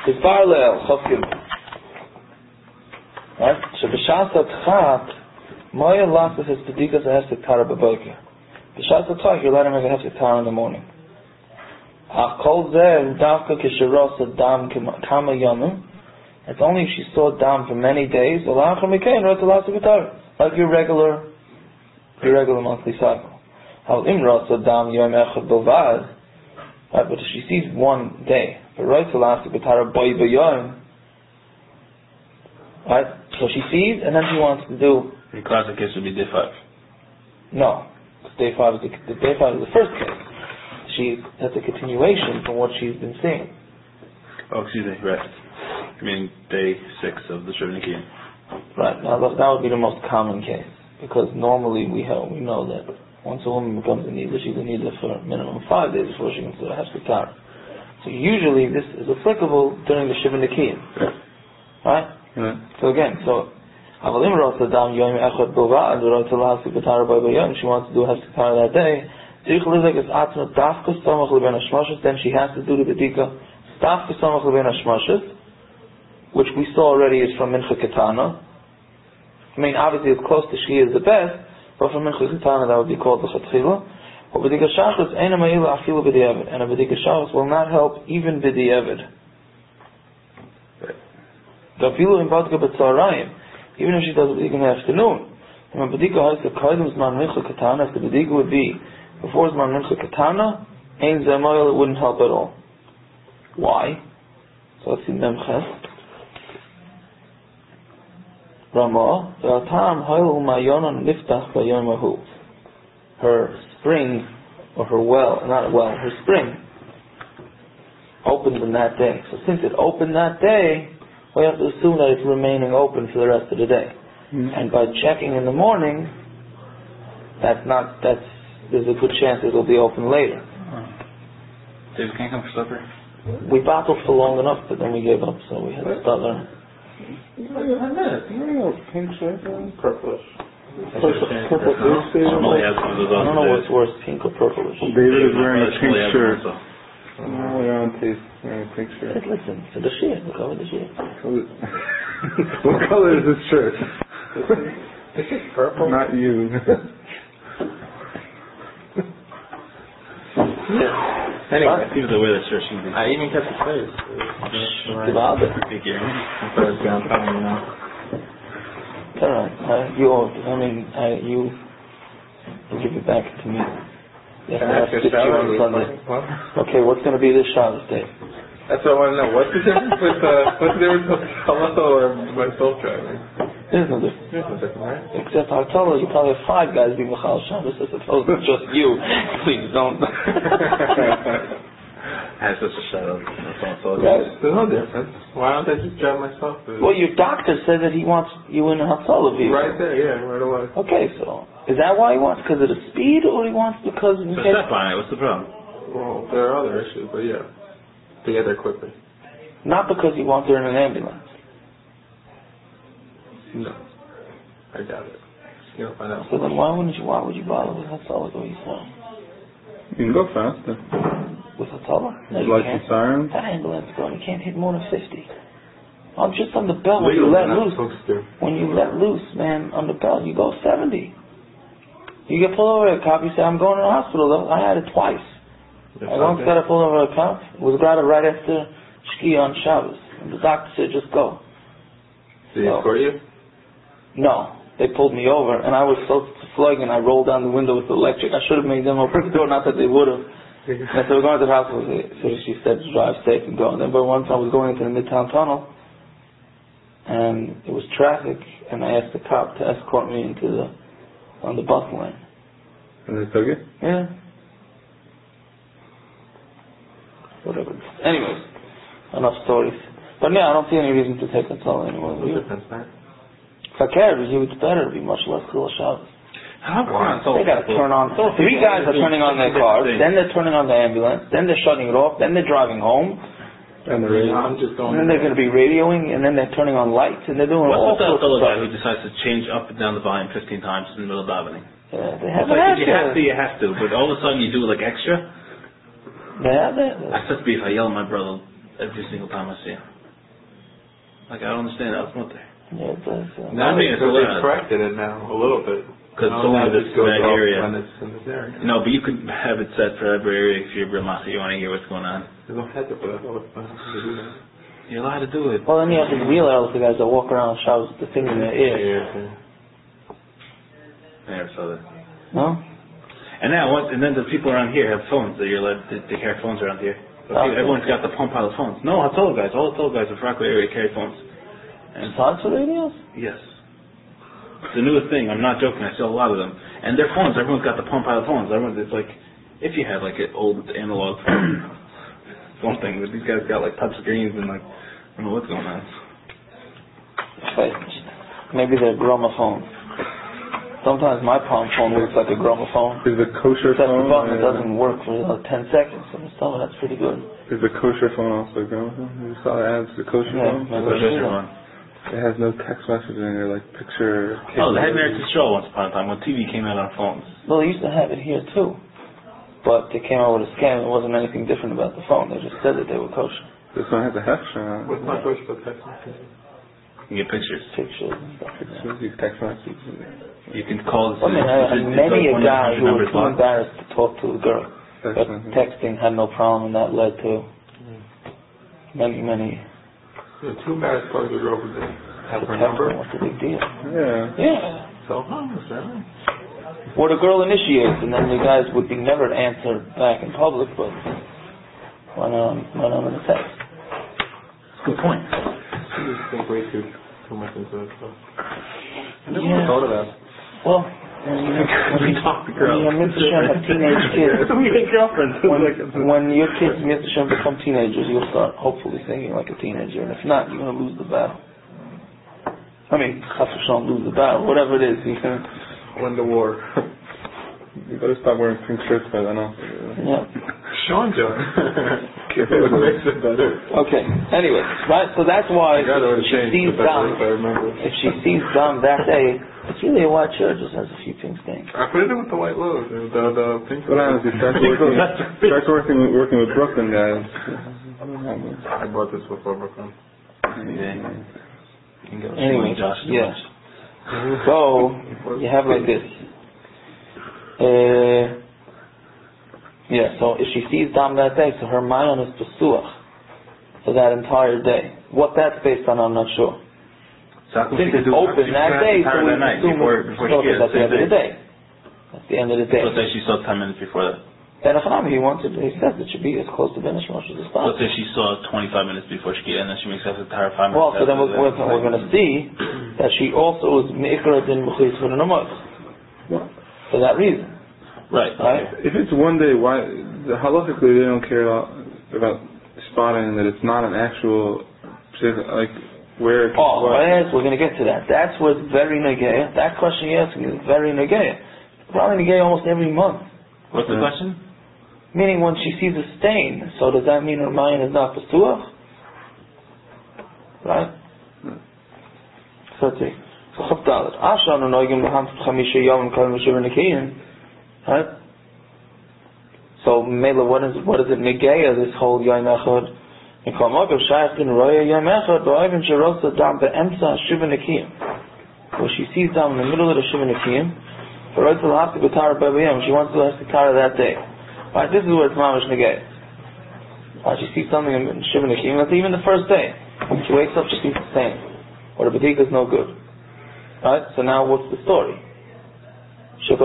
It's bar leil, chof gimel. Right? So b'shas atchat, moya lasses his pedikas a hefsek tara b'boiker. B'shas atchat, you're letting him make a hefsek tara in the morning. Kol zeh davka kishiros dam kama yomim. It's only if she saw dam for many days. Alachar mikein rot lasses tara, like your regular monthly cycle. How imros dam yom echad bilvad. Right, but if she sees one day, but right to last the tara boy b'yom. Right, so she sees, and then she wants to do. The classic case would be day 5. No, day 5 is the first case. That's a continuation from what she's been seeing. Oh, excuse me, right. I mean day 6 of the Shivin Kiyim. Right, now that would be the most common case, because normally we know that once a woman becomes a needler, she's a needler for a minimum 5 days before she can sort of have Sitara. So usually this is applicable during the Shivin Kiyim. Right? Right. So again, she wants to do Hefsek that day. Then she has to do the Bedika Dafka Samach Leben Hashmashis, which we saw already is from Mincha Ketana. I mean, obviously as close to Shkia is the best, but from Mincha Ketana that would be called the Chatchila. But Bedika Shachas Eina Ma'ila Afilu B'di'evid, and a Bedika Shachas will not help even B'di'evid. Gafilu in Badka B'tzarayim, even if she does a Bedika in the afternoon. And when Bedika has the Kaidim Zman Mincha Ketana, if the Bedika would be before Zman Mincha Ketana, Ein Zemayel, it wouldn't help at all. Why? So let's see Memches. Ramah, V'atam Hayl U'mayonon Niftach B'yom Ahu. Her spring, or her her spring opened on that day. So since it opened that day, we have to assume that it's remaining open for the rest of the day. And by checking in the morning, there's a good chance it'll be open later. Dave can't come for supper? We battled for long enough, but then we gave up, so we had to start learning. Pink shirt, purplish. I don't know what's worse, pink or purplish. David is wearing a pink shirt. We don't taste wearing a pink shirt. Listen, to the sheet. Look over the sheet. What color is this shirt? This is purple. Not you. Anyway, people that wear that shirt should be. I even kept the face. Alright, you give it back to me. Yes, okay, what's going to be this Shabbos day? That's what I want to know. What's the difference with halacha or my soul driving? There's no difference. Right? Except I told you probably have 5 guys being Machal Shabbos as opposed to just you. Please don't. Has such a shadow. There's no difference. Why don't I just drive myself? Well, your doctor said that he wants you in a Hatzalah vehicle. Right there, yeah, right away. Okay, so is that why he wants? Because of the speed, or he wants because in case? What's the problem? Well, there are other issues, but yeah, to get there quickly. Not because he wants her in an ambulance. No, I doubt it. You know, find out. So then why would you bother with Hatzalah? What you say? You can go faster. With Hatzalah? No, you like can't. the siren? That ambulance going, you can't hit more than 50. I'm just on the bell when you let loose. When you let loose, man, on the bell, you go 70. You get pulled over a cop, you say, I'm going to the hospital though. I had it twice. I once got pulled over a cop. It was right after Shkia on Shabbos. And the doctor said, just go. Did he escort you? No. They pulled me over, and I was so slugging, I rolled down the window with the electric. I should have made them open the door, not that they would have. And I said, we're going to the hospital. So she said, drive safe and go. And then by once I was going into the Midtown Tunnel, and it was traffic, and I asked the cop to escort me on the bus lane. And they took it? Yeah. Whatever. Anyways, enough stories. But yeah, I don't see any reason to take the toll anymore. What's the difference, man? If I cared, it's better. It'd be much less cool Shabbos. They got to turn on. 3 guys are turning on their cars, then they're turning on the ambulance, then they're shutting it off, then they're driving home, and then they're going to be radioing, and then they're turning on lights, and they're doing all sorts of stuff. What's the guy who decides to change up and down the volume 15 times in the middle of davening? Yeah, they have you have to, but all of a sudden you do it like extra. Yeah, I said to be if I yell at my brother every single time I see him. Like, I don't understand that. Yeah, it does. I mean, they've corrected it now a little bit. Because it's only that area. When it's in this area. No, but you could have it set for every area if you're real master. You want to hear what's going on. You don't have to put it all the time to do that. You're allowed to do it. Well, then you have the real elder guys that walk around and shout the thing in their ear. I never saw that. No? And then the people around here have phones that you're allowed to carry phones around here. Everyone's got the pump pile of phones. No, all the total guys in Rockaway area carry phones. And Besides the radios? yes. It's the newest thing. I'm not joking. I sell a lot of them. And they're phones. Everyone's got the pump pile of phones. It's like, if you had like an old analog phone thing, but these guys got like touch screens and like, I don't know what's going on. Maybe they're gramophone. Sometimes my palm phone looks like a gramophone. Is the kosher Press phone? the button, it doesn't work for 10 seconds. So some of that's pretty good. Is the kosher phone also a gramophone? You saw the ads, the kosher phone? It has no text messaging or like picture. Oh, they had American Stroll once upon a time when TV came out on phones. Well, they used to have it here too. But they came out with a scam. It wasn't anything different about the phone. They just said that they were kosher. This one has a hefsher on it. What's not kosher about text messaging? You can get pictures. Pictures and stuff. These text messages. You can call I mean, I had many a guy who was too embarrassed to talk to a girl. But texting had no problem, and that led to many. Yeah, too embarrassed to talk to a girl who didn't have her number. What's the big deal? Yeah. So harmless, right? Or the girl initiates, and then the guys would be never answered back in public, but went on in a text. Good point. You just think way too much into that stuff. I never Yeah. thought of that. Well, when you have teenage kids, when your kids become teenagers, you'll start hopefully thinking like a teenager, and if not, you're going to lose the battle. I mean, don't lose the battle, whatever it is, you can win the war. You better stop wearing pink shirts by then. Yeah. Sean John. It makes it better. Okay. Anyway, right. So that's why if she sees Dom that day, it's really a white shirt. Just has a few pink stains. I put it in with the white logo. The pink. What happens? He starts working with Brooklyn guys. I bought this before Brooklyn. Anyway, yes. So you have like this. So if she sees Dam that day, so her mayon is Pesuach for that entire day. What that's based on, I'm not sure. Since it's open that day, so we assume it's at the end of the day. That's the end of the day. Let's say she saw 10 minutes before that. Then if he says it should be as close to Benish Moshe as possible. Let's say she saw 25 minutes before Shkia, and then she makes up the entire 5 minutes. Well, so then we're going to see that she also is Me'ikra din Mechis for the Namoth. For that reason. Right. If it's one day, why? Halachically, they don't care about spotting that it's not an actual, like, where. Yes, we're going to get to that. That's what's very negaya. That question you're asking is very negaya. Probably negaya almost every month. What's the question? Meaning when she sees a stain, so does that mean her mayon is not Pesuach? Right? So let's see. Right? So Mela, what is it negaya, this whole Yom Echad? Where she sees Dam in the middle of the Shiva Nikiyim, she wants to ask the Tara that day. Right, this is where it's mamish negay. Right, she sees something in Shiva Nikiyim, that's even the first day. She wakes up, she sees the same. Or the Badika is no good. Right, so now what's the story? Then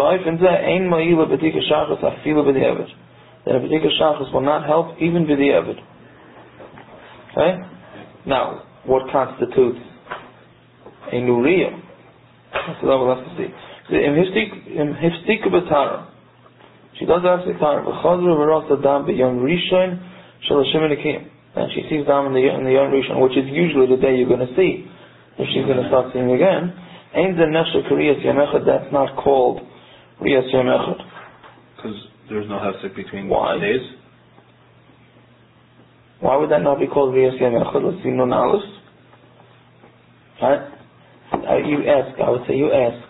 a Badika Shachas will not help even B'di'evid. Okay? Now, what constitutes a Nuriyah? That's what we'll have to see. She does ask the Tara, and she sees Dam in the Yom Rishon, which is usually the day you're going to see. If she's going to start seeing again, that's not called Riyas Yom Echad. Because there's no hefsek between days? Why would that not be called Riyas Yom Echad? Let's see, Nun Aleph. Right? I would say you ask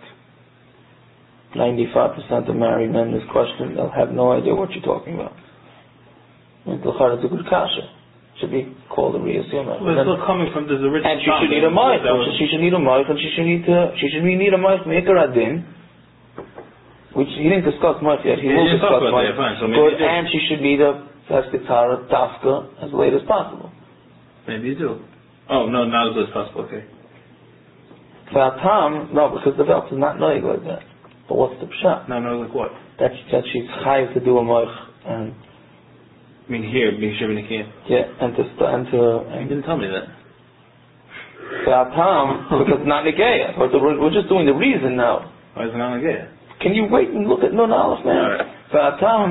95% of married men this question, they'll have no idea what you're talking about. It's a good kasha. should be called a Riyas Yom. Well, it's still coming from this original. And she should need a Moich. She should need a Moich, and she should need a Moich Me'ikar Adin, which he didn't discuss Moich yet. He will discuss Moich. Good, and she should need a Hesketara Dafka as late as possible. Maybe you do. Oh, no, not as late as possible, okay. Fatam, no, because the Welt is not knowing like that. But what's the pshat? No, like what? That she's chayiv to do a Moich, and I mean here, being Shivin Nikim. yeah, and You didn't tell me that. Fatam, because it's not Negeya. We're just doing the reason now. Why is it not Negeya? Can you wait and look at Nun Aleph now? Fatam.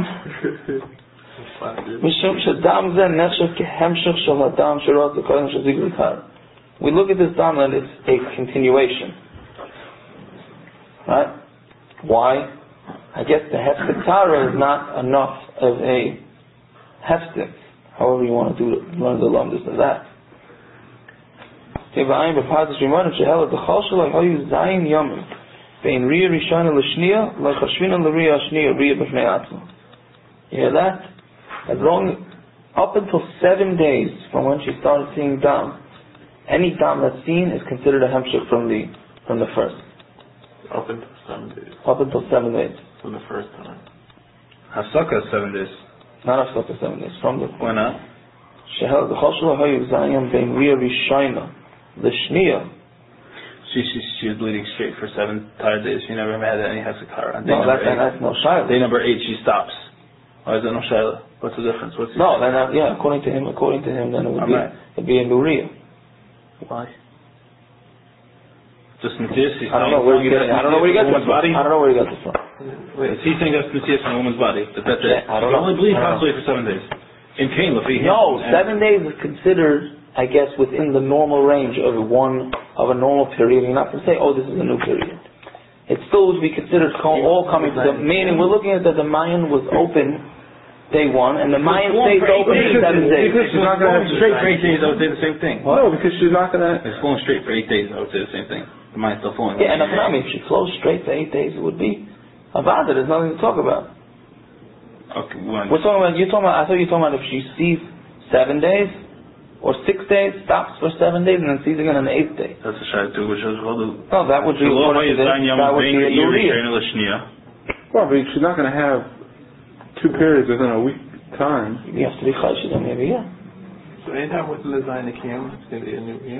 Mishum shadam zen nechshav kehemshach shel hadam shirot l'koyim shazig l'kar. We look at this dam and it's a continuation. Right? Why? I guess the heftik tara is not enough of a heftik. However you want to do it, learn the lumdus of that. Teva'ayim b'padas rimanim shehelet d'chol shalai hoyu zayin yomim bein riyah rishana l'shniya l'chashvina l'riyah shniya riyah b'fnei atzma. You hear that? As long, up until 7 days from when she started seeing dam, any dam that's seen is considered a hemshech from the first. Up until 7 days. Up until 7 days. From the first time. Hafsaka is 7 days. Not after 7 days. From the Why not? Shehel the Choshua Hayu Zayim Ben Riyah Rishayna the Shniya. She was bleeding straight for 7 entire days. She never had any Hafsakara. No, that's no Shaila. Day number 8 she stops. Why is that no Shaila? What's the difference? No, then according to him, then it would be a Nuriya. Why? Just Matthias? I don't know where you got this from. Body? I don't know where you got this from. Wait, is he saying that's Matthias on a woman's body? That's it? I don't know. Only bleed possibly for 7 days. In pain, no, 7 days is considered, I guess, within the normal range of a normal period. You're not going to say, oh, this is a new period. It still would be considered all coming to the meaning. We're looking at that the Mayan was open day 1, and the Mayan stays open for 7 days. Because she's not going to have straight for 8 days, I would say the same thing. No, because she's not going to. It's flowing straight for 8 days, I would say the same thing. The Mayan's still flowing. Yeah, and if she flows straight for 8 days, it would be Avada. There's nothing to talk about. Okay, when? We're talking about. I thought you were talking about if she sees 7 days or 6 days, stops for 7 days, and then sees again on the 8th day. That's a shayla too, which is no, that would be according to this. That would be a Nuriya. Well, but she's not going to have 2 periods within a week time. You have to be chayshid, then maybe yeah. So anytime with the Zayin Nikim, it's going to be a Nuriya.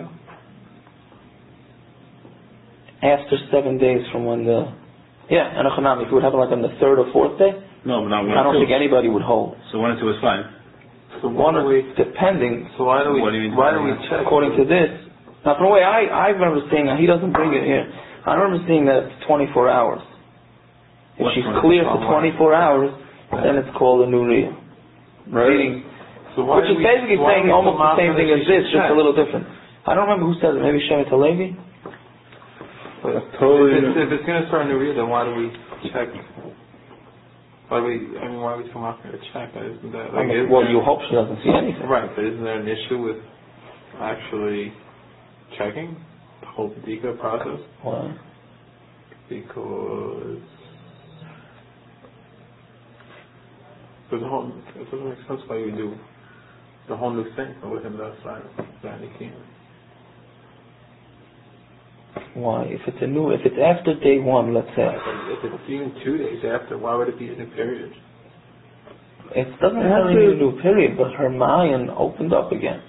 After 7 days from when the and a chanami, if it would happen like on the 3rd or 4th day. No, but not I don't think anybody would hold. So 1 and 2 is fine. So depending. So why do we check? According to this, now from the way I remember seeing, he doesn't bring it here. I remember seeing that it's 24 hours. If she's clear for 24 hours, then it's called a Nuriya. Right. Which is basically saying almost the same thing as this, just a little different. I don't remember who said it. Maybe Shemet Halevi. Totally. If it's going to start a Nuriya, then why do we check? Why do we come out here to check? Isn't that you hope she doesn't see anything. Right, but isn't there an issue with actually checking the whole B'dika process? Why? Because it doesn't make sense why we do the whole new thing within that side of Zayin. Why? If it's after day 1, let's say. If it's even 2 days after, why would it be a new period? It doesn't have to be a new period, but her Mayan opened up again.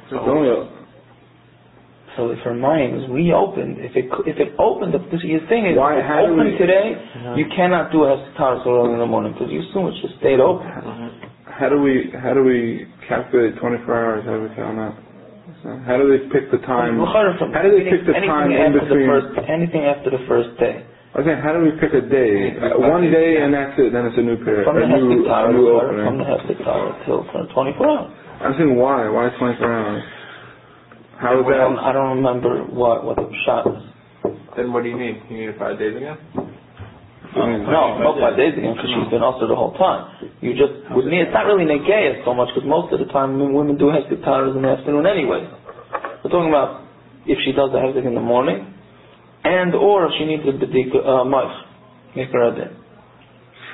So if her Mayan is reopened, if it opened up, your thing is, if it's open today, you cannot do a Haftarah so early in the morning because you assume it just stayed open. How do we calculate 24 hours? How do we count that? How do they pick the time? How do they pick the time in between? Anything after the first day. Okay, how do we pick a day? 1 day and that's it. Then it's a new period. From the new opening. From the Heftik Tower till 24 hours. I'm saying why? Why 24 hours? How is that? I don't remember what the shot was. Then what do you need? You need 5 days again? No, not 5 days again because she's been also the whole time. You just would need. It's not really negayah so much because most of the time women do Heftik Towers in the afternoon anyway. We're talking about if she does the Heftik in the morning, and or if she needs a B'dika Moich, make her a din.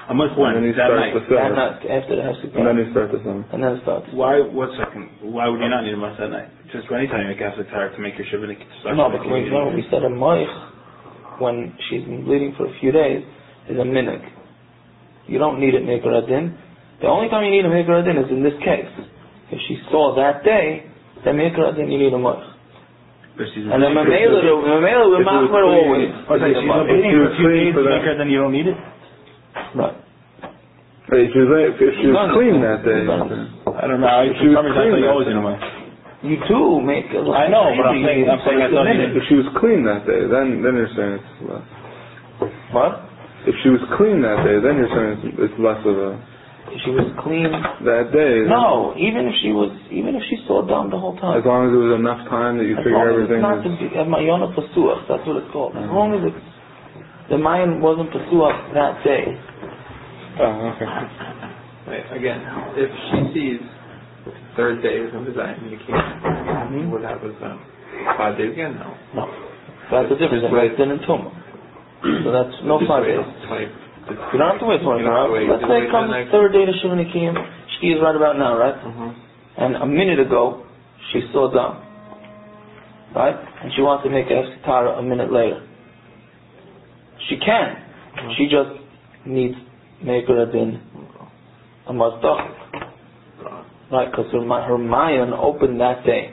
I'm like when? And then you That start night. the And summer. not after the hefsek And then tara. you start the summer. And then it starts. Why? 1 second. Why would you not need a must that night? Just anytime you make hefsek tara to make your shiva nikiyah. No, but we said a moich when she's been bleeding for a few days is a minig. You don't need it Meikar Adin. The only time you need a Meikar Adin is in this case. If she saw that day, then Meikar Adin you need a moich. And then Mamela we're machmer always. Okay, she's not bleeding for a few days Meikar Adin, you don't need it? Right. If she was clean that day. I don't know. If she was clean you that always day. in a way. You do make it. I know, but I'm saying I thought you did. If she was clean that day, then you're saying it's less. What? If she was clean that day, then you're saying it's less of a. If she was clean. That day. No, even if she saw down the whole time. As long as it was enough time that you figure everything. As long as it's not Mayona Pasuach, that's what it's called. As long as the Mayan wasn't Pasuach that day. Oh, okay. Wait, again, if she sees third day within the Zion, you can't. What happens then? 5 days again? No. No. That's the difference. It's then in Tumah. So that's no 5 days. You don't have to wait 24 hours. Let's say it comes third day to Shiva Nikiyim. She is right about now, right? And a minute ago, she saw down. Right? And she wants to make a hefsek tara a minute later. She can. She just needs Meikar Adin a mazdach. Right? Because her Mayan opened that day.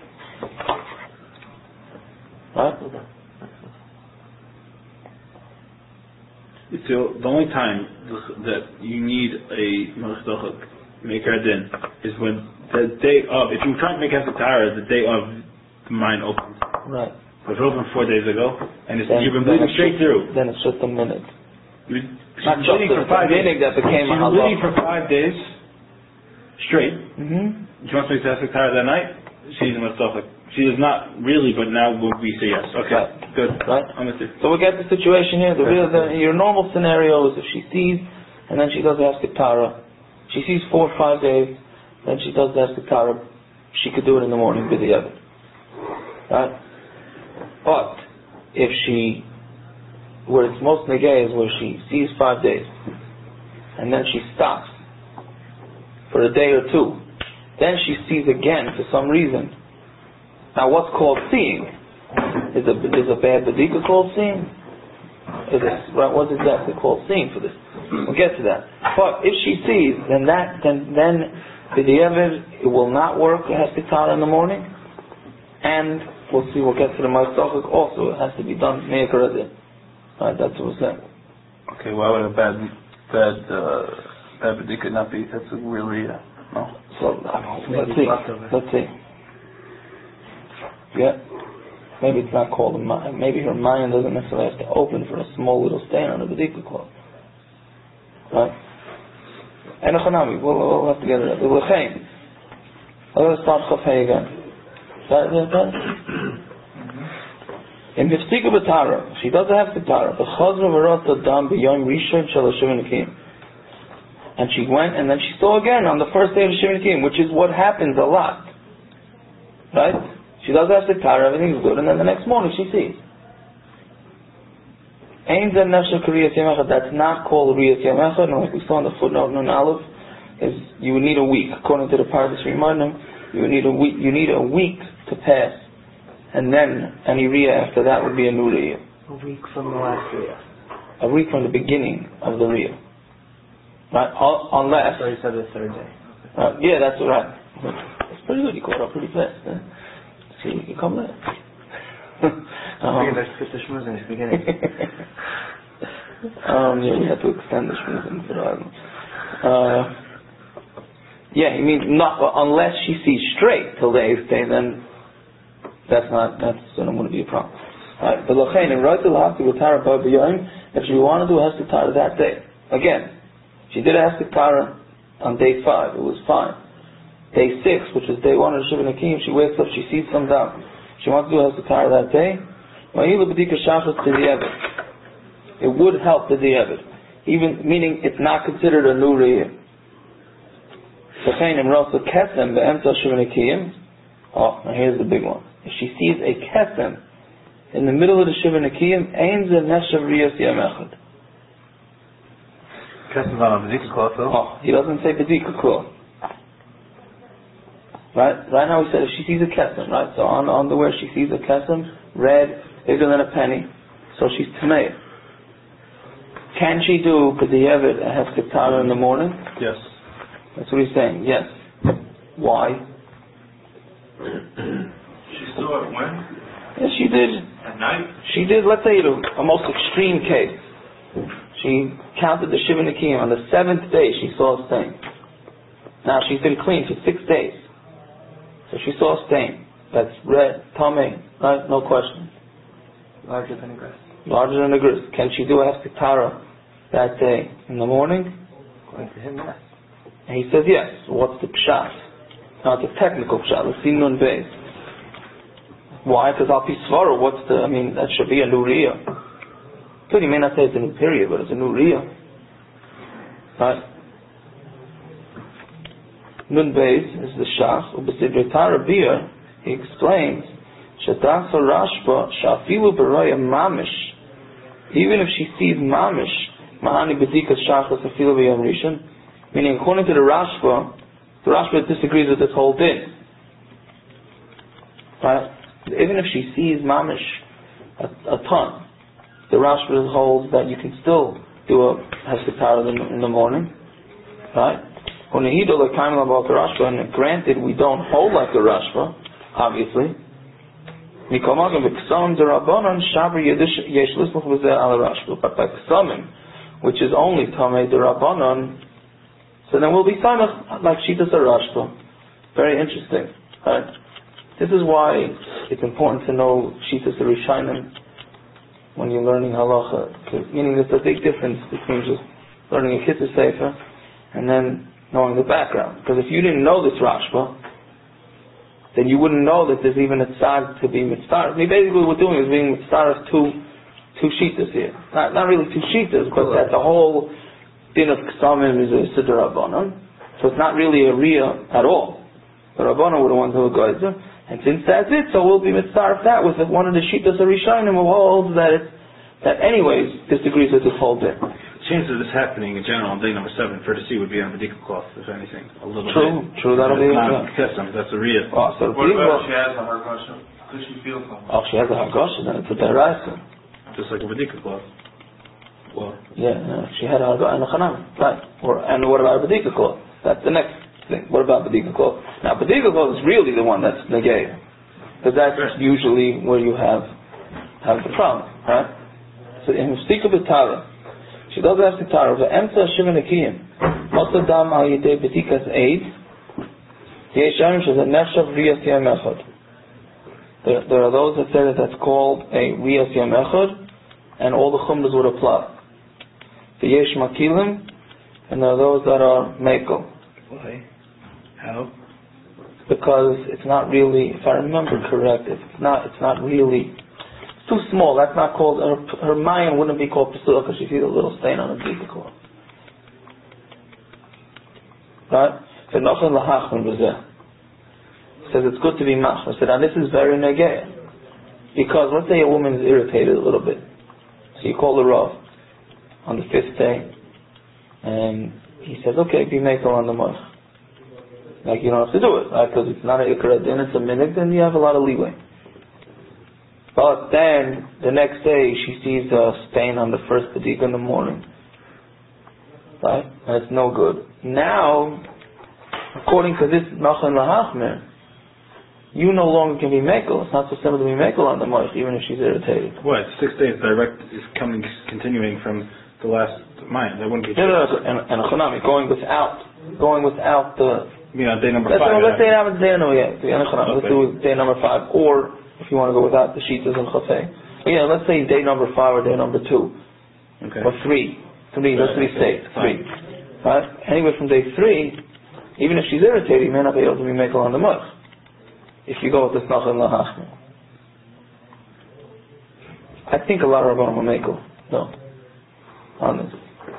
Right? So the only time that you need a Meikar Adin is when the day of, if you're trying to make hefsek tara, the day of the mine opens. Right. It was open 4 days ago, and you've been bleeding straight through. Then it's just a minute. Not bleeding for 5 days. That became She's a bleeding for 5 days straight. Mm-hmm. She wants to make hefsek tara that night. She's in stuff like she is not really, but now we say yes. Okay, right. Good. Right. I'm with you. So we get the situation here. Your normal scenario is if she sees and then she does the hefsek tara. She sees 4 or 5 days, then she does the hefsek tara. She could do it in the morning with the other. Right. But if she, where it's most negay is where she sees 5 days and then she stops for a day or two, then she sees again for some reason. Now what's called seeing? Is a bad badika called seeing? What's exactly called seeing for this? We'll get to that. But if she sees, then it will not work. It has to tara in the morning, and we'll get to the Ma'asachik also. It has to be done Meikar Adin. Right, that's what we're saying. Okay, why would a bad badika not be? That's really no. So let's see. Yeah. Maybe it's not called a Mayan. Maybe her Mayan doesn't necessarily have to open for a small little stain on the badika cloth. Right? And we'll have to get it up. Let's start Chafei again. In Hiftika B'Tara, she doesn't have B'Tara. The Chazra V'Rata Dam B'Yom Rishon Shel Shiva Nikiyim. And she went and then she saw again on the first day of Shiva Nikiyim, which is what happens a lot. Right? She does have B'Tara, everything's good, and then the next morning she sees. Ein Zen Nefesh Riyas Yom Echad, that's not called Riyas Yom Echad, and like we saw in the footnote in Aleph, is you would need a week. According to the Pardes Rimanim, you need a week to pass, and then any Riyah after that would be a new Riyah. A week from the last Riyah. A week from the beginning of the Riyah. Right? Unless... So you said the third day. Yeah, that's right. It's pretty good, you caught up pretty fast. See, you can come there. I figured I put the shmuz in the beginning. Yeah, you have to extend the shmuz for that. Yeah, you mean not unless she sees straight till the 8th day, then that's not going to be a problem. Right? But if she wanted to do a hefsek tara that day, again, she did a hefsek tara on day 5, it was fine. Day 6, which is day 1 of the Shiva Nikiyim, she wakes up, she sees some down. She wants to do a hefsek tara that day. It would help the di'evid, even meaning it's not considered a new riyah. Oh, now here's the big one. If she sees a kesem in the middle of the Shiva Nikiyim, ein ze neshav riyas yom echad. Kessem's not on the Bedika cloth though. Oh, he doesn't say Bedika cloth. Right now he said if she sees a kesem, right? So on the underwear she sees a kesem, red, bigger than a penny, so she's tamei. Can she do b'diavad a hefker tara in the morning? Yes. That's what he's saying. Yes. Why? She saw it when? Yes, she did. At night? She did. Let's say a most extreme case. She counted the Shiva Nikiyim. On the 7th day, she saw a stain. Now she's been clean for 6 days. So she saw a stain that's red, tamei, right? No question. Larger than a grist. Larger than a grist. Can she do a hefker tara that day in the morning? According to him, yes. And he says yes. What's the pshat? Now it's a technical pshat. Let's see Nun Beis. Why? Because Al Pi Svara, that should be a new riyah. Good, you may not say it's a new period, but it's a new riyah. Right? Nun Beis is the shach. Ubesidre Tara Bia, he explains, Shatasa Rashba, Shafilu Baraya Mamish. Even if she sees Mamish, Mahani Bedikas Shachas Afilu B'Yom Rishon, meaning according to the Rashba disagrees with this whole thing. Right? Even if she sees Mamish a ton, the Rashba holds that you can still do a hefker tara in the morning. Right? And granted, we don't hold like the Rashba, obviously. But by Ksamim, which is only Tamei the Rabbanon, so then we'll be samach like Shitas Rashba. Very interesting. Right? This is why it's important to know Shitas Rishonim when you're learning halacha. Meaning there's a big difference between just learning a Kitzur Sefer and then knowing the background. Because if you didn't know this Rashba, then you wouldn't know that there's even a tzad to be mitzvah. Basically what we're doing is being mitzvah two shitas here. Not really two shitas, but that the whole din of Ksamim is a Siddur Rabbanon. So it's not really a riyah at all. The Rabbanon were the ones who were geyser. And since that's it, so we'll be mitzvah that with one of the shitas of Rishonim who holds that anyways disagrees with this whole din. Chances of this happening in general on day number 7 for the sea would be on the Bedika cloth, if anything. A little bit. True, that'll be not Kesem, that's a riyah. Oh, so what about if she has a hargasha? Could she feel something? Oh, she has a hargasha, then it's a deraisa. Just like a Bedika cloth. Well, she had a hargasha and a chanam. Right. And what about a Bedika cloth? That's the next thing. What about Bedika cloth? Now, Bedika cloth is really the one that's negay. Because that's usually where you have the problem, right? So in Mustika B'Tara, she does have the Tara. The Emsa Shiva Nikiyim. Motza Dam Al Yidei B'Tikas Eid. Yesharim Shazat Nechshav Riyas Yom Echad. There are those that say that that's called a Riyas Yom Echad, and all the Chumras would apply. The Yesh Makilim, and there are those that are Mekel. why? How? Because it's not really, if I remember correct, it's not really. Too small. That's not called. Her Mayan wouldn't be called Pesula because she sees a little stain on a Bedika cloth. Right? So Nachman Lahachman was there. Says it's good to be mach. I said, and this is very negay. Because let's say a woman is irritated a little bit. So you call the Rav on the 5th day, and he says, okay, be makel on the moich. Like you don't have to do it, right? Because it's not an ikra din, it's a minig, then you have a lot of leeway. But then, the next day, she sees a stain on the first Bedika in the morning. Right? And it's no good. Now, according to this Nachman Lahachmer, you no longer can be mekel. It's not so simple to be mekel on the moich, even if she's irritated. What? 6 days direct is continuing from the last mine. That wouldn't be true. And a chanami, going without the... You mean on day number 5? Let's say it happens day number, Let's do day number 5, or if you want to go without the shitas and chafei. Let's say day number 5 or day number 2. Okay. Or 3. Let's be safe. 3. Right? Anyway, from day 3, even if she's irritated, you may not be able to be mekel on the moich. If you go with the Nachman Lahachmer. I think a lot of Rabbanim will mekel. No. On this.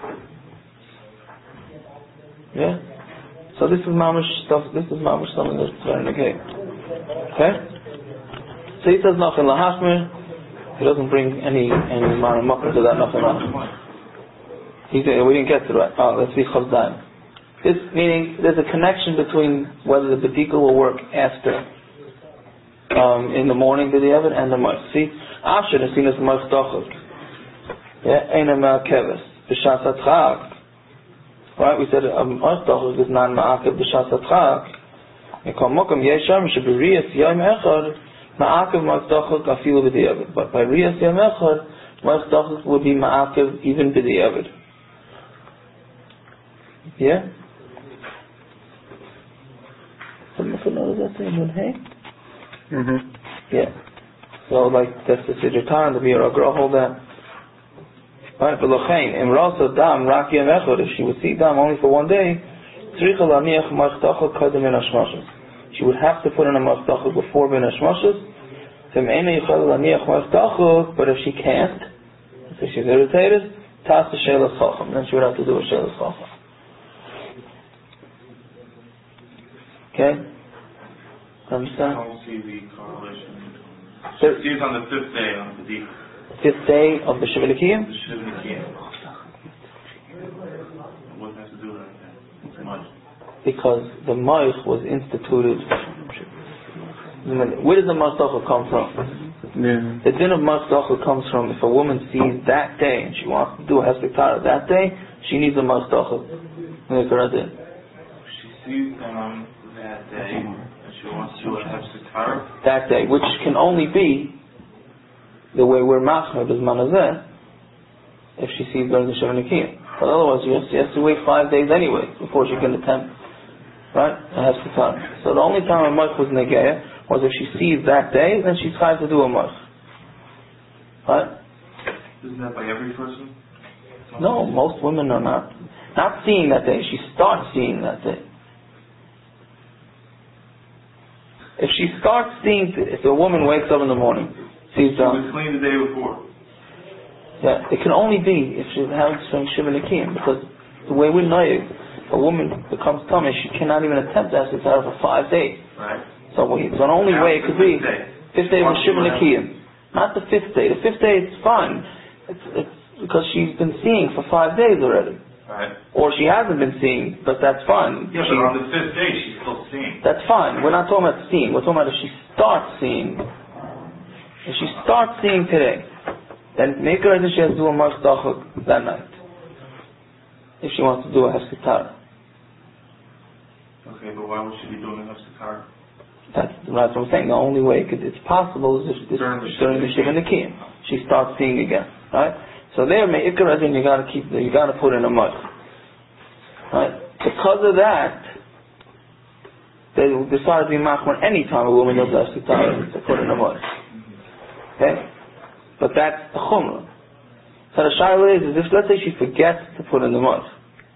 Yeah? So this is mamish stuff, something that's very negay. Okay? So he says Nachman Lahachmer. He doesn't bring any maramaka to that Nachman Lahachmer. We didn't get to that. Oh, let's see Chavzayin. This meaning there's a connection between whether the bedika will work after in the morning b'diavad and the moich. See, Asher has seen as moich dochuk. Yeah, Eina Ma'akeves b'shas hatchag. Right, we said moich dochuk is not ma'akev b'shas hatchag. Mikol mokum yesham shebiriyas yom echad ma'akev moich dochuk afilu b'diavad. But by riyas yom echad, moich dochuk would be ma'akev even b'diavad. Yeah. What does that say? Yeah. So like that's the Siddur Tan, the Mir Agra hold that. Right, but Lochain, Imrasa Dam Raki Echad, if she would see Dam only for one day, she would have to put in a Machtachah before Ben Hashmashas. But if she can't, if she's irritated, Tas the Shelas Chacham, then she would have to do a Shelas Chacham. Okay? Understand? I don't see the correlation. She sees on the 5th day on the Bedika. 5th day of the Shiva Nikiyim? The Shiva Nikiyim. What does that have to do with anything? Because the Moich was instituted. Where does the Machtachah come from? Yeah. The din of Machtachah comes from if a woman sees that day and she wants to do a Hesek Tara that day, she needs a Machtachah. She sees them on that day and she wants to do a Hesek Tara? That day, which can only be the way we're machmer is manazeh if she sees during the Shiva Nikiyim. But otherwise, she has to wait 5 days anyway before she can attempt, right? And has to time. So the only time a moich was negeya was if she sees that day, then she's trying to do a moich, right? Isn't that by every person? No, most women are not seeing that day. She starts seeing that day. If she starts seeing, if a woman wakes up in the morning, sees she was clean the day before. Yeah, it can only be if she's having Shiva Nikiyim, because the way we know it, a woman becomes tummy, she cannot even attempt to have sex for 5 days. Right. So the only way it could be 5th day of Shiva Nikiyim, not the 5th day. The 5th day it's fine, it's because she's been seeing for 5 days already. Right. Or she hasn't been seeing, but that's fine. Yeah, but on the 5th day she's still seeing. That's fine. We're not talking about seeing. We're talking about if she starts seeing. If she starts seeing today, then make her as if she has to do a Machtachah that night. If she wants to do a Hesek Tara. Okay, but why would she be doing a Hesek Tara? That's what I'm saying. The only way it's possible is if during the Shiva Nikiyim she starts seeing again, right? So there, me'ikar azin, you got to put in a moich, right? Because of that, they decided to be machmer any time a woman does Hesek Tara to put in a moich. Okay, but that's the chumrah. So the shaila is if let's say she forgets to put in the moich,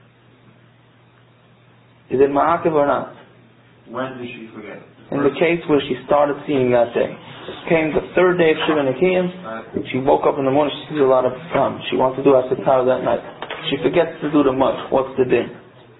is it ma'akev or not? When did she forget? In the case where she started seeing that day, came the 3rd day of Shiva Nikiyim, she woke up in the morning, she sees a lot of she wants to do Hesek Tara that night. She forgets to do the moich. What's the din?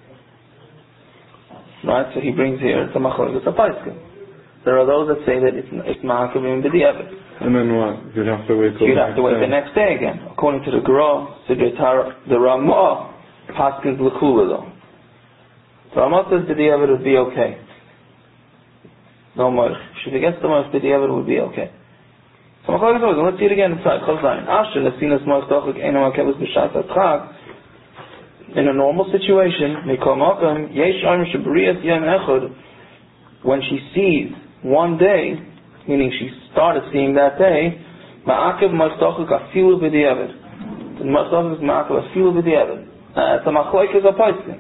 Right. So he brings here it's a machlokes, it's a paiskim. There are those that say that it's ma'akev in b'diavad. And then what? You'd have to wait till you'd have to wait the next day again. According to the Gra, the Ramah paskins l'kula though. The Ramah says b'diavad would be okay. No moich. If she forgets the moich, b'diavad would be okay. So let's see it again inside. In a normal situation, when she sees one day, meaning she started seeing that day, ma'akev machtachuk afilu b'diavad. The machtachuk is ma'akev afilu b'diavad. It's a machlokes a paiskim.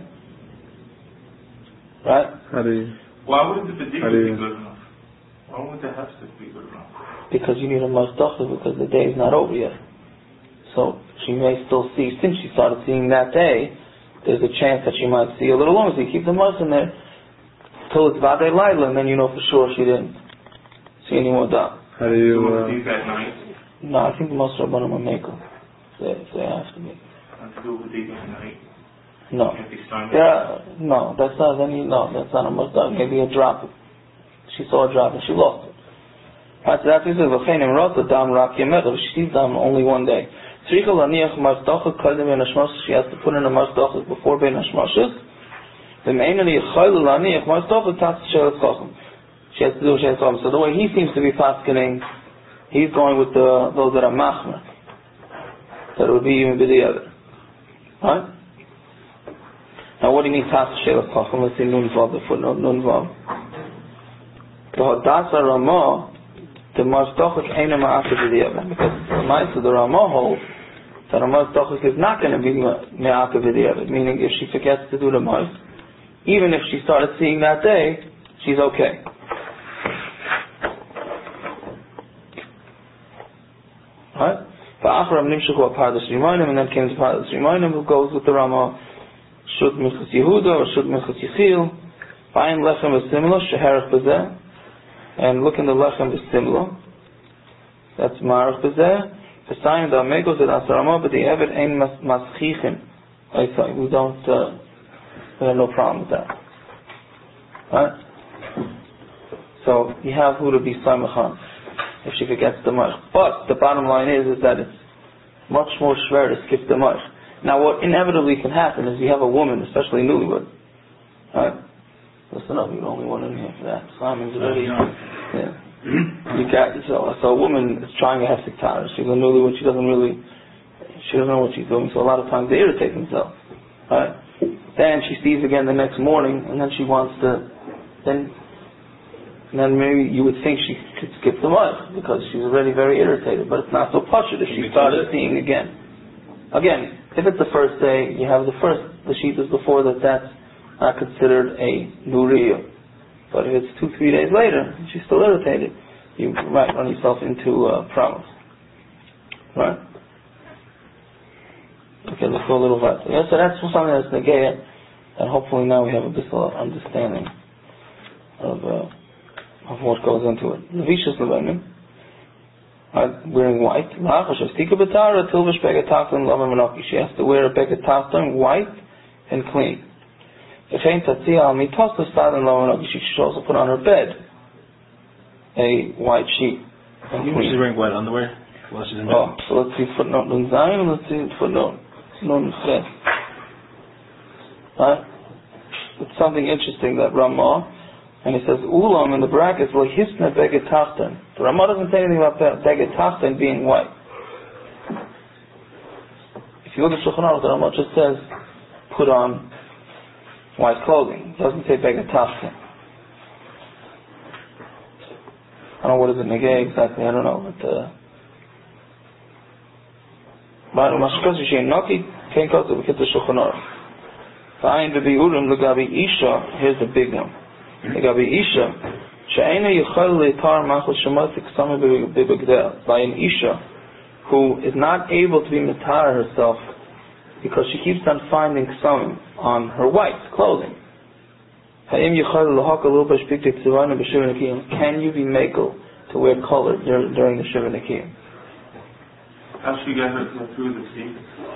Right? Why wouldn't the bedika be good enough? Why wouldn't the hesek be good enough? Because you need a machtachuk because the day is not over yet. So she may still see, since she started seeing that day, there's a chance that she might see a little longer. So you keep the moich in there till it's Vadei Laila, and then you know for sure she didn't see any more dam. How do you sleep at night? No, I think most Rabbanim will make them. They have to make. To do bedika at night? No. That's not a much. Maybe a drop. She saw a drop and she lost it. Right, so that's what it says. She sees dam only one day. She has to put in a marsdochas before bein hashmashas. She has to do what she has to do. So the way he seems to be paskening, he's going with those that are machmer. That would be even b'diavad. Right? Now what do you mean tas shelas chacham? Let's see nun vav, the footnote nun vav. The hadasa ramah, the marsdochas ain't a ma'akev b'diavad. Because the Ramah holds that a marsdochas is not going to be ma'akev b'diavad. Meaning if she forgets to do the mars, even if she started seeing that day, she's okay. Right? And then came to Pardas Rimonim, who goes with the Ramah, Shut Minchas Yehuda or Shut Minchas Yechil. Find Lechem is similar, Sheherach Bezeh, and look in the Lechem is similar. That's Marach Bezeh. The sign that Amegos at Asarama, but the Evet ain't Maschichim. We have no problem with that. Right? So you have who to be Samachan if she forgets the March. But the bottom line is that it's much more schwer to skip the March. Now what inevitably can happen is you have a woman, especially newlywed. Right? Listen up, you're the only one in here for that. Simon's already. Yeah. You got so a woman is trying to have siktara. She's a newlywed. She doesn't know what she's doing. So a lot of times they irritate themselves. Right? Then she sees again the next morning, and then she wants to. Then maybe you would think she could skip the month because she's already very irritated. But it's not so pashut if she started seeing again. Again, if it's the first day, you have the sheet is before that. That's not considered a nuriya. But if it's 2-3 days later, and she's still irritated, you might run yourself into problems. Right? Okay, let's go a little further. Yeah, so that's something that's negaya, and hopefully now we have a bit of understanding of what goes into it. Levishas levanim, wearing white. She has to wear a begetachton, white and clean. She should also put on her bed a white sheet. She's wearing white underwear while she's in bed. So let's see footnote Nun Zayin, and let's see footnote Nun Ches. Right? It's something interesting that Ramah, and he says Ulam in the brackets, well, hisna begetachton. The Ramah doesn't say anything about begetachton being white. If you look at Shulchan Aruch, the Ramah just says put on white clothing. It doesn't say begetachton. I don't know what is it negay exactly. I don't know, but Mashkas Yishenoki can't go to the Shulchan Aruch. Fa'ayin bebiurim legabi isha. Here's the big one. Legabi isha, she'ena yichol leitar machos shemotik sameh bebegdel. By an isha who is not able to be mitar herself because she keeps on finding some on her white clothing. Can you be makel to wear color during the Shiva Nikiyim? How should you get her to go through the sea?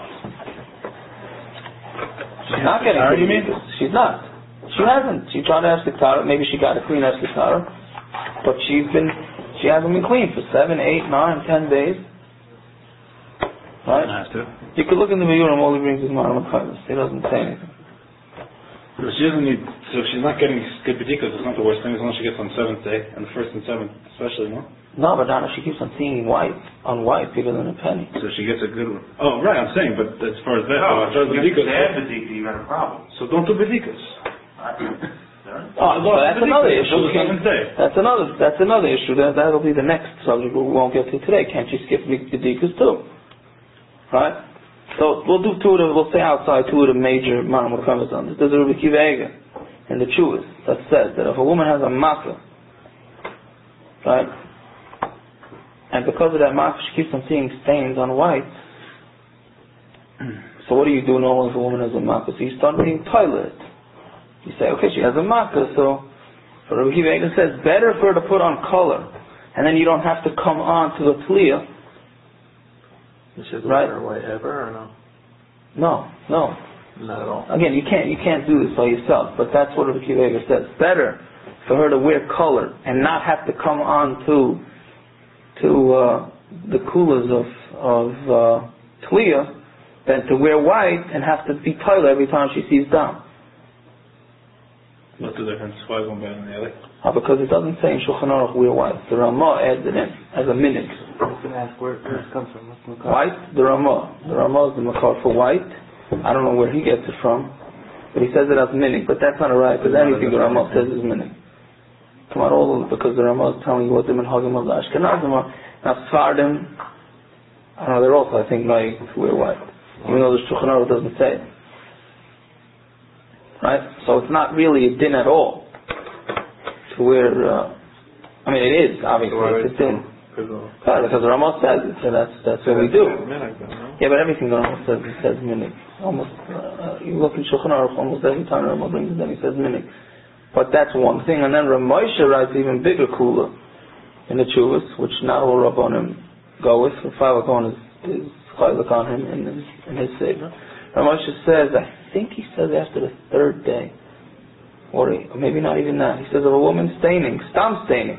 She's not getting through. She's not. She hasn't. She tried to have siktara. Maybe she got a clean siktara, but she hasn't been clean for 7, 8, 9, 10 days. Right? You could look in the Miyurim, all he brings is Maram Akhavis. He doesn't say anything. But she doesn't need, so if she's not getting good bedikas, it's not the worst thing as long as she gets on the 7th day, and the 1st and 7th especially, no? No, but not if she keeps on seeing white on white bigger than a penny. So she gets a good one. Oh, right, I'm saying, but as far as that, as far as bedikas, you got a problem. so don't do bedikas. That's another issue. That's another issue. That'll be the next subject we won't get to today. Can't you skip bedikas too? Right? So we'll do we'll stay outside two of the major Maram Akamas on this. There's a Rabbi Akiva Eiger in the Chuvas that says that if a woman has a makkah, right, and because of that makkah she keeps on seeing stains on white, so what do you do normally if a woman has a makkah? So you start being toilet. You say, okay, she has a makkah, so Rabbi Akiva Eiger says better for her to put on color, and then you don't have to come on to the pliya. Is she right? her way ever or no? No. Not at all. Again, you can't do this by yourself, but that's what Rabbi Akiva Eiger says. Better for her to wear color and not have to come on to the coolers of clear than to wear white and have to be tight every time she sees dam. What's the difference? Why is one better than the other? Because it doesn't say in Shulchan Aruch wear white. The Ramah adds it in as a minig. I was going to ask where this comes from. What's the makar? White, the Ramah. The Ramah is the makar for white. I don't know where he gets it from, but he says it as minig. But that's not right, because anything the Ramah says is minig. Come on, all because the Ramah is telling you what the minhagim of the Ashkenazim are. Now Sfardim, I don't know, they're also, I think, like to wear white, even though the Shulchan Aruch doesn't say it. Right? So it's not really a din at all to wear, I mean it is, obviously, it's a din. Because the Ramah says it, so that's what we do. Yeah, but everything the Ramah says, he says minig. Almost, you look in Shulchan Aruch, almost every time the Ramah brings it, then he says minig. But that's one thing, and then Rav Moshe writes even bigger kula in the Chuvas, which not all Rabbanim go with. The Favakon is chaylik on him in his favor. Rav Moshe says, I think he says after the third day, or maybe not even that. He says of a woman staining, stam staining,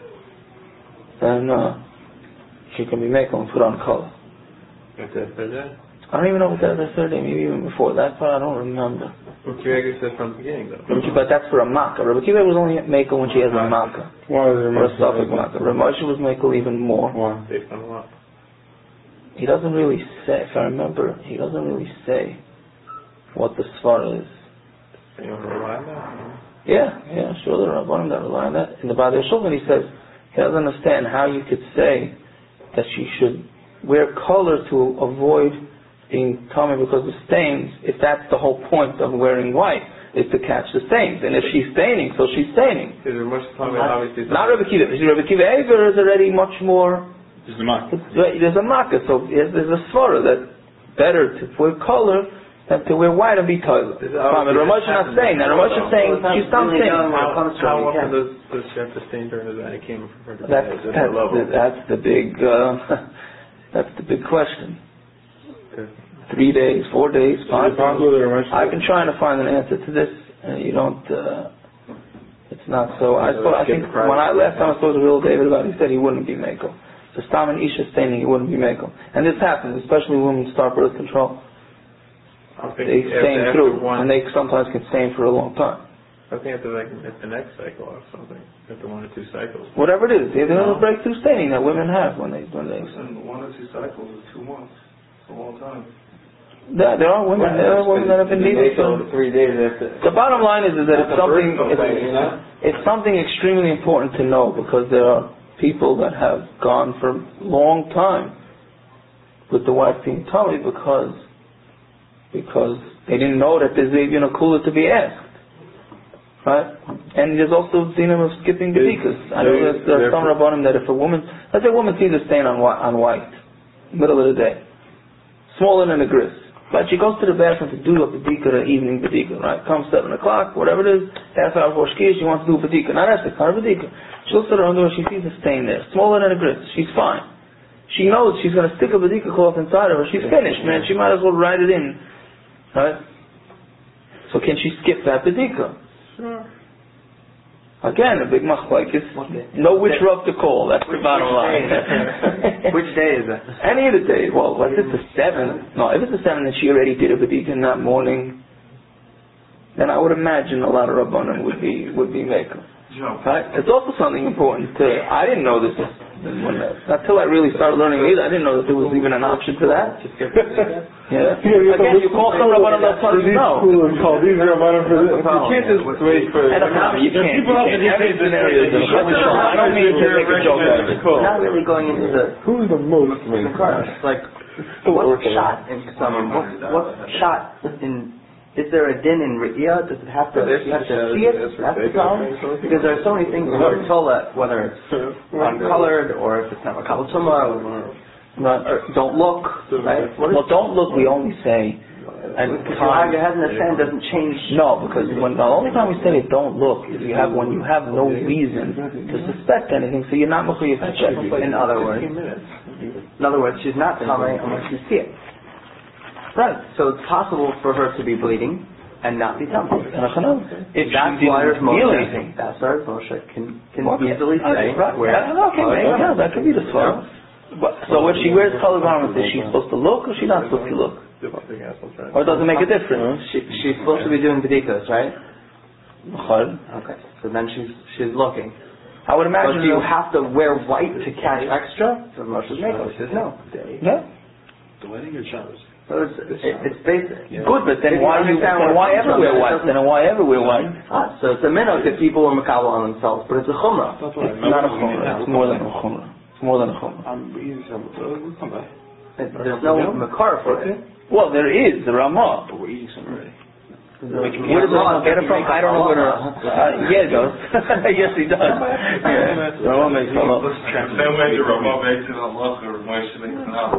then she can be makel and put on color. After the third day? I don't even know if that's the third day, maybe even before that, but I don't remember. Rabbi Akiva said from the beginning, though. But that's for a makkah. Rabbi Akiva was only makel when she has a makkah. Why is there Or a suffix makkah. Rav Moshe was makel even more. Why? Based on what? He doesn't really say, if I remember, he doesn't really say what the svar is. You don't rely on that? Yeah, sure, there are Rabbanim that rely on that. In the Badei Shulchan he says, he doesn't understand how you could say that she should wear color to avoid being tummy because of stains, if that's the whole point of wearing white, is to catch the stains. And if she's staining, so she's staining. Is there much talking about obviously? Not Rabbi Akiva. Rabbi Akiva Ever is already much more. There's the makkah. There's a makkah, so there's a svara that better to wear color than to wear white and be toilet. Rav Moshe not saying that. Rav Moshe is saying she's not saying. How often does she have to stain during the day? It came from her. That's the big. That's the big question. 3 days, 4 days, 5 days. I've been trying to find an answer to this, and you don't. It's not so. I think when last time I spoke to Bill David about it, he said he wouldn't be makel. So Stam and Isha staining, he wouldn't be makel. And this happens, especially when women start birth control. They stain through, and they sometimes can stain for a long time. I think after the next cycle or something, after 1 or 2 cycles. Whatever it is, there's a breakthrough staining that women have when they. 1 or 2 cycles is 2 months. It's a long time. There are women that have been needed. 3 days after. The bottom line is that it's something extremely important to know, because there are people that have gone for a long time with the wife being tummy because they didn't know that there's even a kula to be asked. Right? And there's also dinim of skipping bedikas. I know that there are some rabbanim that if a woman, let's say a woman sees a stain on white, middle of the day, smaller than a gris, but she goes to the bathroom to do a bedika, an evening bedika, right? Comes 7 o'clock, whatever it is, half hour before shkia, she wants to do a bedika. Not a bedika. She looks at her underwear, she sees a stain there, smaller than a gris. She's fine. She knows she's going to stick a bedika cloth inside of her. She's finished, man. She might as well write it in, right? So can she skip that bedika? Sure. Again, a big machlokes. Know which rub to call. That's the bottom line. Which day is that? Any of the days. Well, if it's the 7th, no, if it's the 7th and she already did a bedika in that morning, then I would imagine a lot of rabbanim would be maker. Right? It's also something important to. I didn't know this until I really started learning it. I didn't know that there was even an option for that. Yeah. Again, you call some rabbanim that tell you no. These rabbanim for this. You can't just wait for. You can't. Every scenario is I don't mean to make a joke out of it. Not really going into the. Who's the most Like, what shot in someone? What shot in? Is there a din in Re'iyah? Does it have to, you have to see it? That's the problem? Because there are so many things in the Torah, whether it's uncolored or if it's not a kalatuma or don't look. Right? Well, don't look, we only say. And your head in the sand doesn't change. No, because the only time we say don't look is when you have no reason to suspect anything, so you're not mechuyev to check. In other words, she's not telling unless you see it. Right, so it's possible for her to be bleeding and not be tummy. If that's why there's Moshe, that's why Moshe can easily say, that could be the svara. So when she wears colored garments, is she supposed to look or is she not supposed to look? Or does it make a difference? She's supposed to be doing bedikas, right? Okay. So then she's looking. I would imagine. But do you have to wear white to catch extra? So Moshe's Mekos says no. Yeah. The wedding or Shabbos? So it's basic. Yeah. Good, but then why ever wear white? Then why ever wear white? So it's a minhag that people are makabel on themselves, but it's a chumrah. It's not a chumrah. It's more than a chumrah. It's more than a chumrah. There's no makar for it. Well, there is the Ramah. But we're eating some already. Where does the Ramah get it from? I don't know where. Yeah, it does. Yes, he does. Yeah. Ramah makes a lot. Same way the Ramah makes it on Lach or Moshe makes it on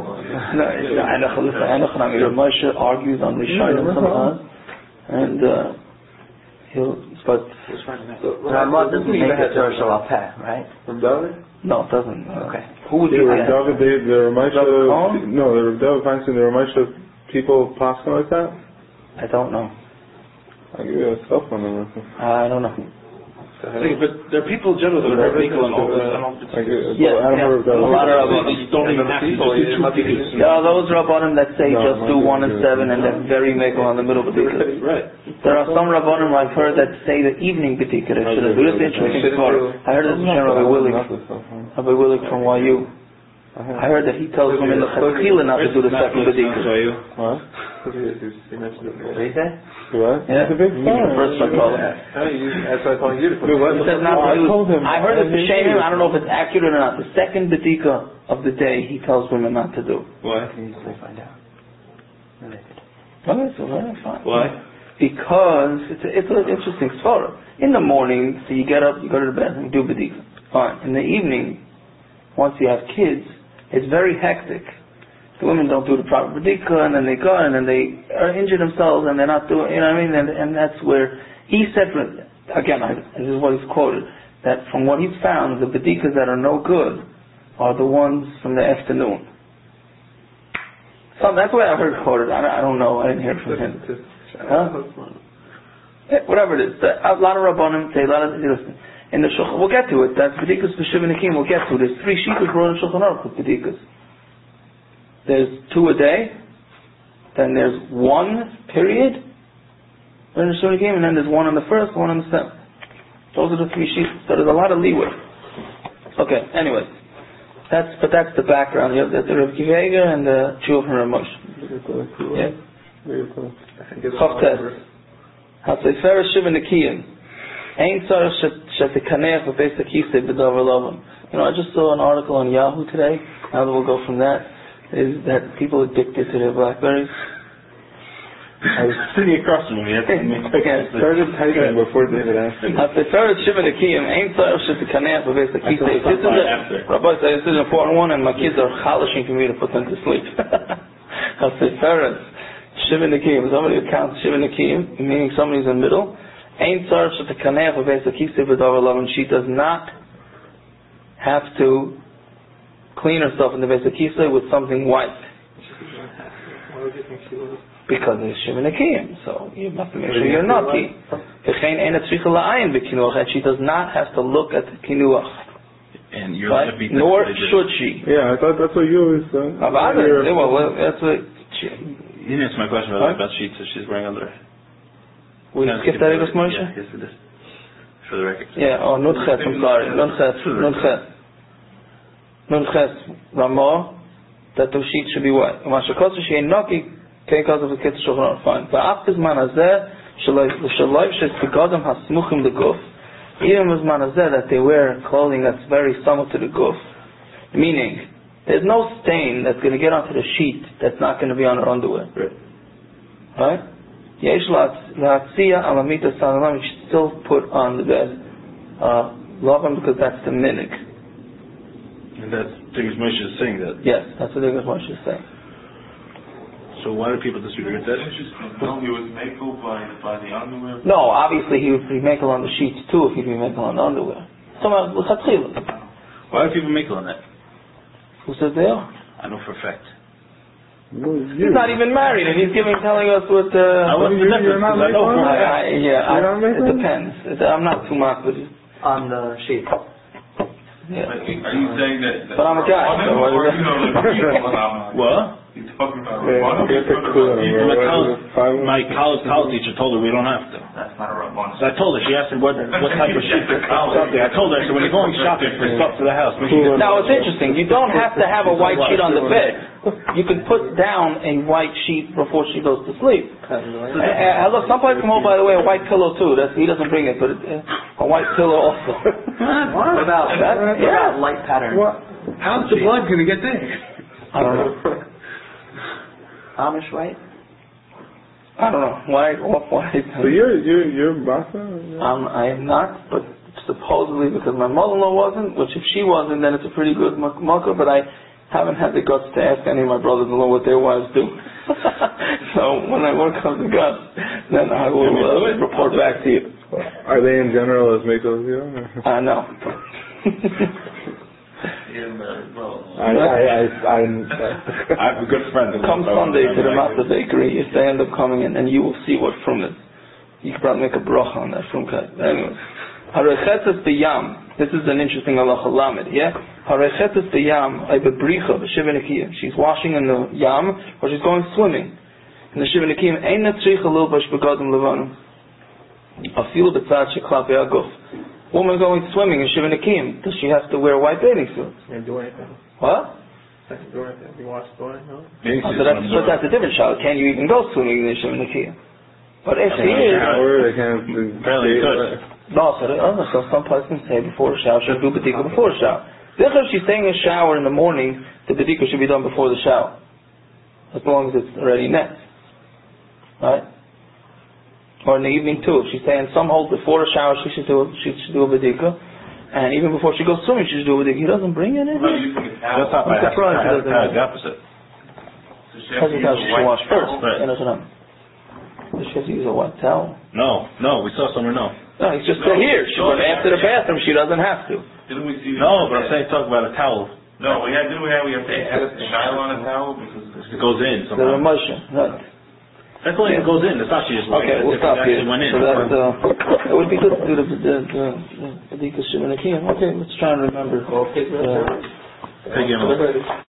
No, Moshe argues on Rishonim sometimes, and but Ramah doesn't make it to Shal Peh, right? From David? no, it doesn't. Okay. Who would The do that? David, the Ramesha, no, the David finds in the Ramesha people passing like that? I don't know. I'll give you a cell phone number. I don't know. But there are people in general that are very legal and all this. Yeah, I don't know if that a lot of Rabbanim. You don't even have to do Yeah, those Rabbanim that say just do 1 and 7 and then very megal on the middle B'dika. Right. There are some Rabbanim I've heard that say the evening B'dika. This is interesting story. I heard this from Rabbi Willig from YU. I heard that he tells women in the Chatzila not to do the second B'dika. What? What did he say? What? Yeah, It's a big fan. first I told him. That's what I told you to put. He says not to I do. told him. I heard it to shame him. I don't know if it's accurate or not. The second B'dika of the day he tells women not to do. Why? Can you find out? Well, it's very fine. Why? Because it's an interesting story. In the morning, so you get up, you go to the bathroom, you do B'dika. Fine. In the evening, once you have kids, it's very hectic. The women don't do the proper B'dika, and then they go, and then they injure themselves, and they're not doing, you know what I mean? And that's where he said, again, this is what he's quoted, that from what he's found, the B'dikas that are no good are the ones from the afternoon. So that's what I heard quoted. I don't know. I didn't hear it from him. Whatever it is. A lot of Rabbanim say, listen, in the Shulchan, we'll get to it. That's B'dikas B'Shiv Nikim, we'll get to it. There's 3 Shitas brought in Shulchan Aruch with B'dikas. There's 2 a day, then there's 1 period in the Shulchan Aruch, and then there's 1 on the 1st, 1 on the 7th. Those are the 3 Shitas. So there's a lot of leeway. Okay, anyway. That's the background. You have the Rav Akiva Eiger and the Jew from Rav Moshe. Yeah. Chavtes. HaSefer Shiva Nekiyim. Ein tzarech shetekanech v'beis hakisei b'davar lavan. You know, I just saw an article on Yahoo today. Now that we'll go from that, is that people are addicted to their Blackberries. I was sitting across from me. I started typing before David asked me. HaSefer Shiva Nekiyim. Ein tzarech shetekanech v'beis hakisei. Rabbi said this is an important one, and my kids are chalishing for me to put them to sleep. HaSefer Shiva Nekiyim. Somebody who counts Shiva Nekiyim, meaning somebody's in the middle. Ein tzarech shetekanech v'beis hakisei b'davar lavan. She does not have to clean herself in the Beis HaKisei with something white. Why would you think she was? Because it's Shiva Nekiyim, so you have to make sure you're naki. And she does not have to look at the kinuach. And you're right? Nor should she. Yeah, I thought that's what you always said. Well, that's what. You didn't answer my question about sheets that she's wearing under. We skipped that, Igos Moshe? Yes, it is. For the record. Yeah, Nunches, I'm sorry. Nunches, Ramah, that the sheet should be white. Mashakotsu she ain't naki, because of the kids shulchan. Fine. But after Zman Hazeh, Shalai Shes Begadim Hasmuchim the Guf. Even with Zman Hazeh, that they wear clothing that's very similar to the Guf. Meaning, there's no stain that's going to get onto the sheet that's not going to be on her underwear. Right? Yesh La'atziyah Alamita Salalam, you should still put on the bed Lavan, because that's the minig. And that's Igos Moshe is saying that. Yes, that's what Igos Moshe is saying. So why do people disagree with that? No, he was makel by the underwear. No, obviously he would be makel on the sheets too if he'd be makel on the underwear. Why do people make on that? Who says they are? I know for a fact. He's not even married, and he's telling us what. You're not makel on that? It depends. I'm not too much with it. On the sheet. Yeah. Are you saying that? But I'm a guy. So what is What? You're talking about My college teacher told her we don't have to. That's not a Rabban. So I told her, she asked me what type of sheet something. I told her, I said, when you're going shopping for stuff for the house, make sure Now it's interesting. You don't have to have a white sheet on the bed. You can put down a white sheet before she goes to sleep. Look, some places come over, by the way, a white pillow too. He doesn't bring it, but a white pillow also. What about that? Yeah, light pattern. how's the blood going to get there? I don't know. Amish white? I don't know. White, off-white. So you're Basa? I am not, but supposedly because my mother-in-law wasn't, which if she wasn't, then it's a pretty good mucker, but I haven't had the guts to ask any of my brothers-in-law what their wives do. So when it comes to guts, then I will report back to you. Are they in general as makos, you know? No. I have a good friend. Come Sunday to the Matzah bakery if they end up coming in, and you will see what from is. You can probably make a bracha on that from cut. Anyway, harechetes b'yam. This is an interesting halacha lamed. Yeah, harechetes b'yam ay bebricha b'shiva nekiyim. She's washing in the yam or she's going swimming in the shiva nekiyim. Ein netzricha lilbash begadim levanim. Afilu b'tzad sheklapi aguf. Woman going swimming in Shiva Nekim, does she have to wear white bathing suits? Can't do anything. What? Can't do anything. You wash the door, no? But that's a different shower. Can you even go swimming in Shiva Nekim? But if she is... They can't... Apparently you could. No, so some person say before the shower, should do B'dika before the shower. If she's taking a shower in the morning, the B'dika should be done before the shower. As long as it's already net. Right? Or in the evening too. If she's saying some hold before the shower, she should do a B'dika. And even before she goes swimming, she should do a B'dika. He doesn't bring it in? That's not my surprised. The opposite. Because she should wash first. Right. Does she have to use a white towel? No, we saw somewhere no. No, he's just said here. After the bathroom, she doesn't have to. Didn't we see? No, but I'm saying talk about a towel. No, we have to add a nylon towel because it goes in. The emotion, right? That's only it goes in. It's not she just okay. We'll stop here. Went in. So that it would be good to do the B'dika Shiva Nekim. Okay, let's try and remember.